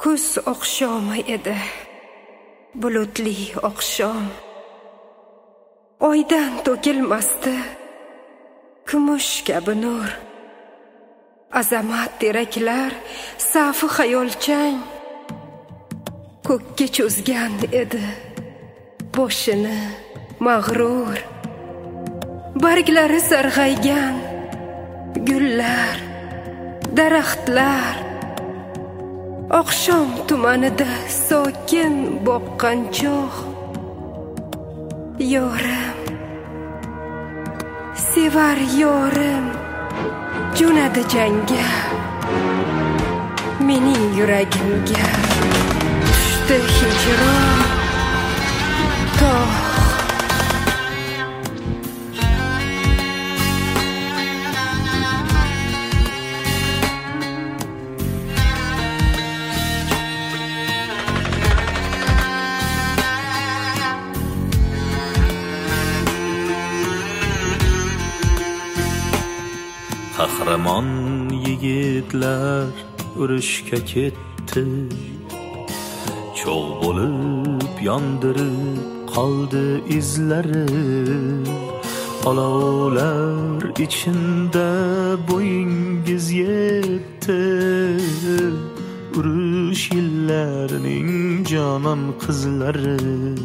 Kuz oqshomi edi, bulutli oqshom. Oydan to'kilmasdi kumush kabi nur. Azamat teraklar safi xayolchang ko'kka cho'zgan edi boshini mag'rur. Barglari sarg'aygan gullar, daraxtlar oqshom tumanida sokin boqqan cho'g'. Yorim, sevar yorim jo'nadi jangga. Mening yuragimga tushdi hijron tog'. Qahramon yigitlar urushga ketdi, cho'g' bo'lib yondirib qoldi izlari. Olovlar içinde bo'yingiz yetdi, urush yillarining jonon qizlari.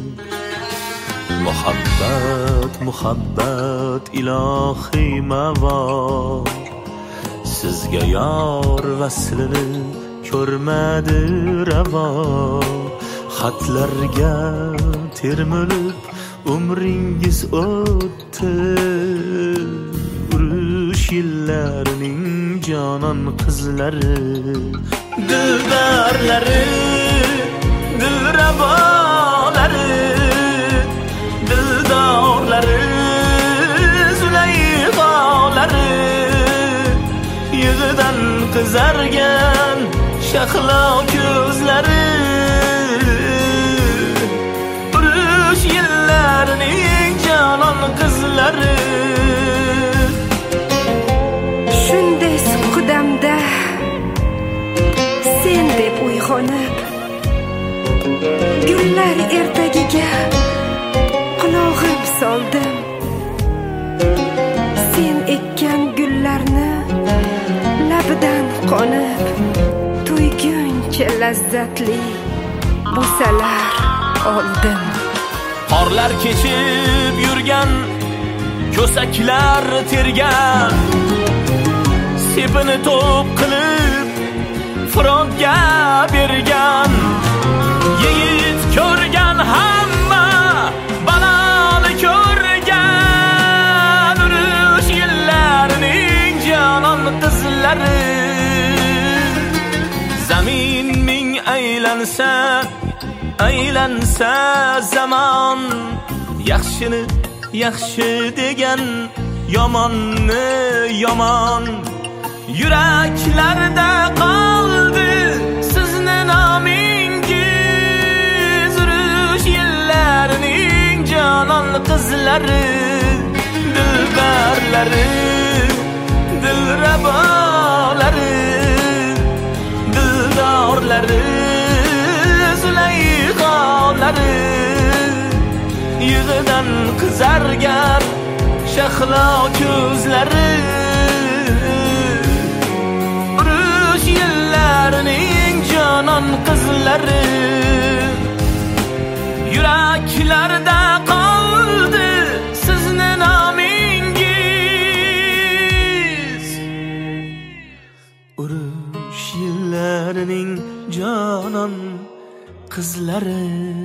Muhabbat, muhabbat ilohiy mavod, sizga yor vaslini ko'rmadi ravo. Xatlarga termilib umringiz o'tdi, urush yillarining jonon qizlari. Dildarlari, dilrabolari, dildorlari, zulayxolari, yig'idan qizargan shahlo ko'zlari. Urush yillarining jonon qizlari. Shunday suqdamda sen deb uyg'onib, gullar ertagiga qulog'im soldim. Sen ekkan gullarni labidan qonib, to'yguncha lazzatli busalar oldim. Qorlar kechib yurgan, ko'saklar tergan, sepini to'p qilib frontga bergan. Yigit ko'rgan hamma baloni ko'rgan, urush yillarining jonon qizlari. Zamin ming aylansa, aylansa zamon, yaxshini yaxshi degan, yomonni yomon. Yuraklarda qoldi sizni nomingiz, urush yillarining jonon qizlari. Dilbarlari, dilrabolari, dildorlari, zulayxolari, yig'idan qizargan shahlo ko'zlari. Urush yillarining jonon qizlari. Yuraklarda qoldi sizni nomingiz, urush yillarining jonon qizlari.